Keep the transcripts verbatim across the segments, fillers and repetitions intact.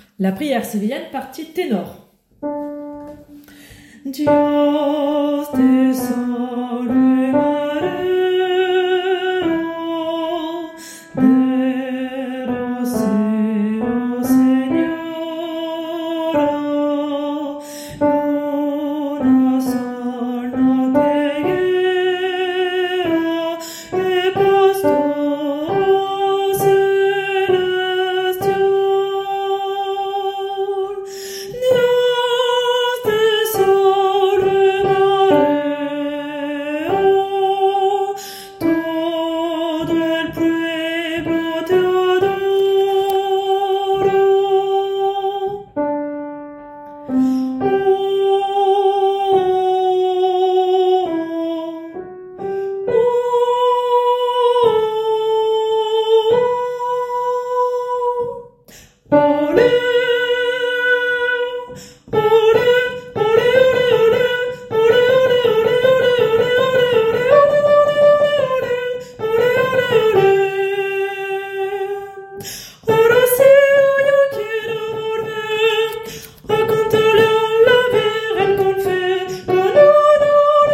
La prière sévillane, partie ténor. Dios te salvará de los cielos, Señora, una sola te guía, de pastor celestial. Dios te salve María, todo el pueblo te adora. Ole, ahora sí yo quiero volver a cantarle a la Virgen con fe, con honor.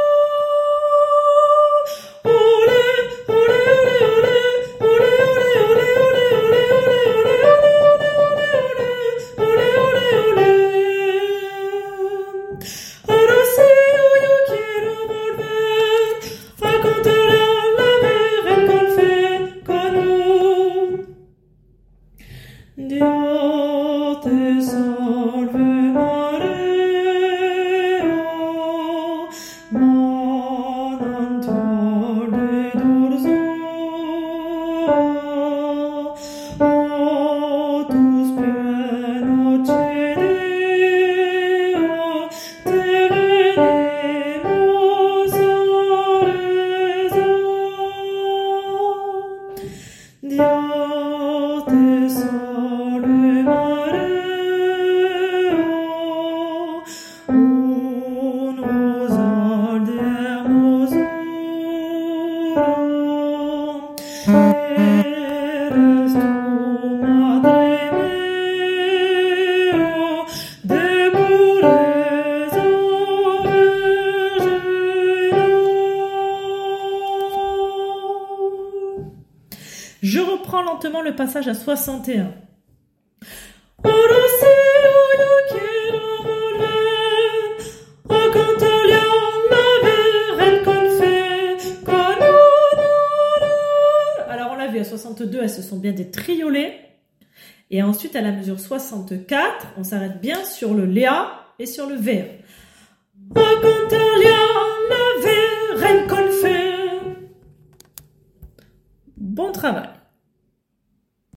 Ole, ole, ole, ole, ole, ole, ole, ole, ole, ole. Ahora sí yo quiero volver a cantarle a la Virgen con fe, con honor. Dios te salve María, manantial de dulzura, a tus pies noche y día te venimos a rezar. Dios te salve María, un rosal de hermosura, eres tu madre mía, de pureza virginal. Je reprends lentement le passage à soixante et un. Ahora sí yo quiero volver a cantarle a la Virgen con fe, con honor. Alors on l'a vu à soixante-deux, elles se sont bien des triolets. Et ensuite à la mesure soixante-quatre, on s'arrête bien sur le Léa et sur le Ver. A cantarle a la Virgen con fe. Bon travail.